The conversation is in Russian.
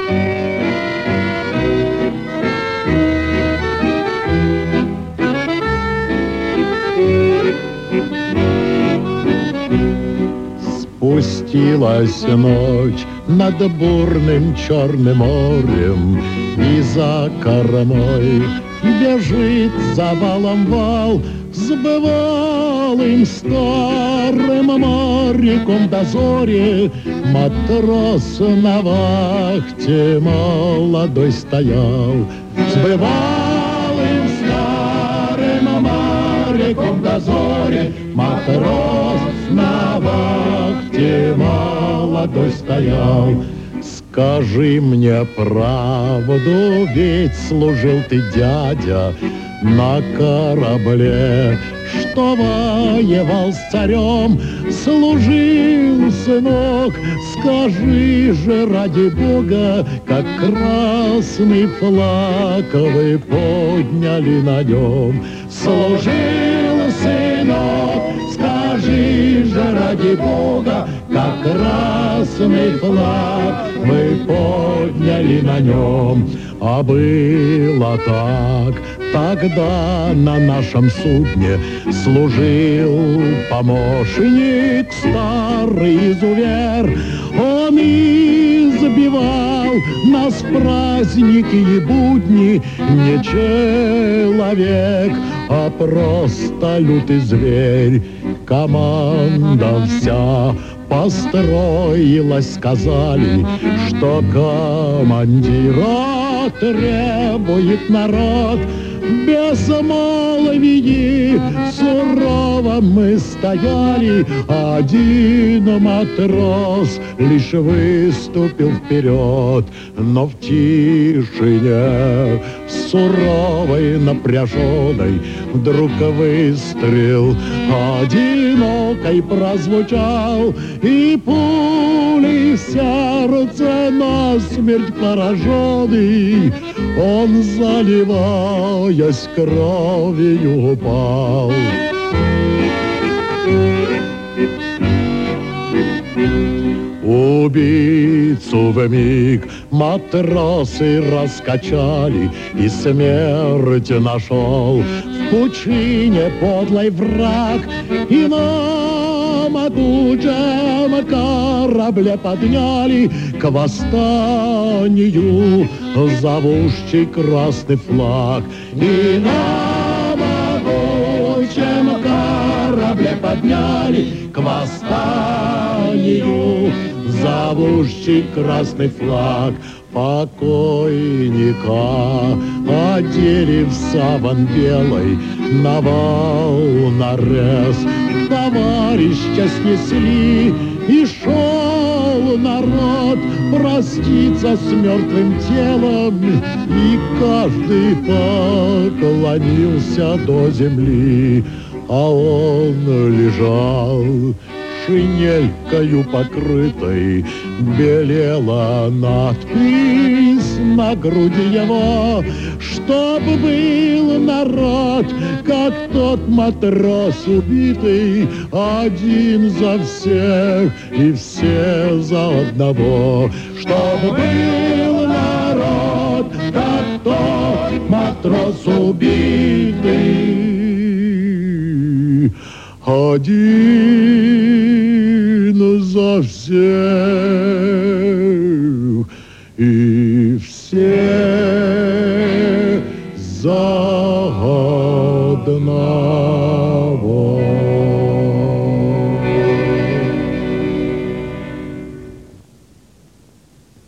Спустилась ночь над бурным Черным морем, и за кормой бежит завалом вал с бывалым старым моряком в дозоре. Матрос на вахте молодой стоял с бывалым старым моряком в дозоре. Матрос на вахте молодой стоял. Скажи мне правду, ведь служил ты, дядя, на корабле, что воевал с царем. Служил, сынок, скажи же ради Бога, как красный флаг вы подняли на нем. Служил, сынок, скажи же ради Бога, как красный флаг мы подняли на нем. А было так: тогда на нашем судне служил помощник, старый изувер. Он избивал нас в праздники и будни, не человек, а просто лютый зверь. Команда вся построилась, сказали, что командира требует народ. Без молвии сурово мы стояли, один матрос лишь выступил вперед. Но в тишине суровой, напряженной, вдруг выстрел одинокой прозвучал, и пулей в сердце насмерть пораженный он, заливаясь кровью, упал. Убийцу вмиг матросы раскачали, и смерть нашел в пучине подлый враг. И на могучем корабле подняли к восстанию зовущий красный флаг. И на могучем корабле подняли к восстанию зовущий красный флаг. Покойника одели в саван белый, на волнорез товарища снесли, и шел народ проститься с мертвым телом, и каждый поклонился до земли. А он лежал шинелькою покрытой, белела надпись на груди его, чтоб был народ, как тот матрос убитый, один за всех и все за одного. Чтоб был народ, как тот матрос убитый, один за всех и все за одного.